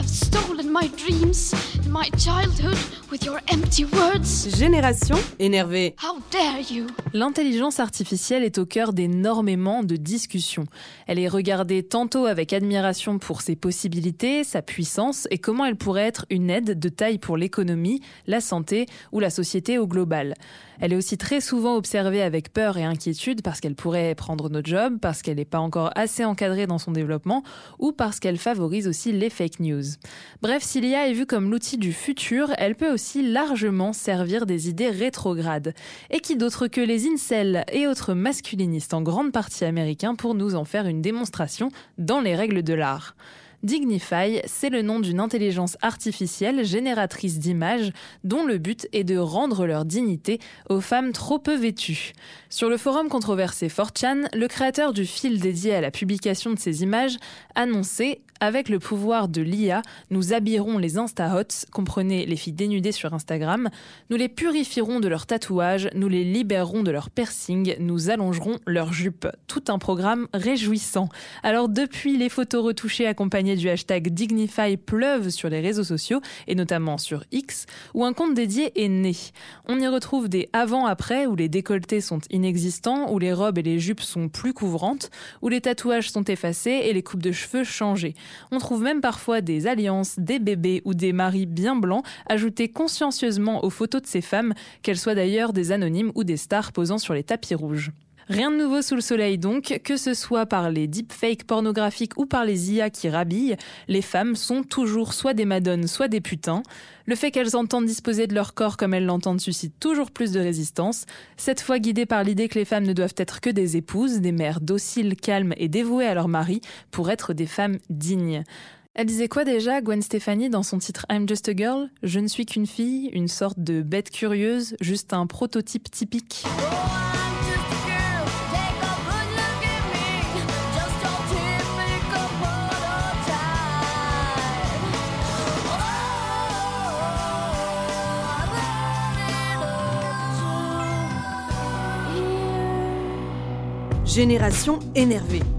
stolen my dreams and my childhood with your empty words. Génération énervée. How dare you? L'intelligence artificielle est au cœur d'énormément de discussions. Elle est regardée tantôt avec admiration pour ses possibilités, sa puissance et comment elle pourrait être une aide de taille pour l'économie, la santé ou la société au global. Elle est aussi très souvent observée avec peur et inquiétude parce qu'elle pourrait prendre nos jobs, parce qu'elle n'est pas encore assez encadrée dans son développement ou parce qu'elle favorise aussi les fake news. Bref, si l'IA est vue comme l'outil du futur, elle peut aussi largement servir des idées rétrogrades. Et qui d'autre que les incels et autres masculinistes en grande partie américains pour nous en faire une démonstration dans les règles de l'art. Dignify, c'est le nom d'une intelligence artificielle génératrice d'images dont le but est de rendre leur dignité aux femmes trop peu vêtues. Sur le forum controversé 4chan, le créateur du fil dédié à la publication de ces images annonçait « Avec le pouvoir de l'IA, nous habillerons les Insta-Hots, comprenez les filles dénudées sur Instagram, nous les purifierons de leurs tatouages, nous les libérerons de leurs piercings, nous allongerons leurs jupes. » Tout un programme réjouissant. Alors depuis, les photos retouchées accompagnées du hashtag Dignify pleuvent sur les réseaux sociaux, et notamment sur X, où un compte dédié est né. On y retrouve des avant-après, où les décolletés sont inexistants, où les robes et les jupes sont plus couvrantes, où les tatouages sont effacés et les coupes de cheveux changées. On trouve même parfois des alliances, des bébés ou des maris bien blancs ajoutés consciencieusement aux photos de ces femmes, qu'elles soient d'ailleurs des anonymes ou des stars posant sur les tapis rouges. Rien de nouveau sous le soleil donc, que ce soit par les deepfakes pornographiques ou par les IA qui rhabillent, les femmes sont toujours soit des madones, soit des putains. Le fait qu'elles entendent disposer de leur corps comme elles l'entendent suscite toujours plus de résistance, cette fois guidées par l'idée que les femmes ne doivent être que des épouses, des mères dociles, calmes et dévouées à leur mari pour être des femmes dignes. Elle disait quoi déjà, Gwen Stefani, dans son titre I'm Just a Girl ? Je ne suis qu'une fille, une sorte de bête curieuse, juste un prototype typique. Génération énervée.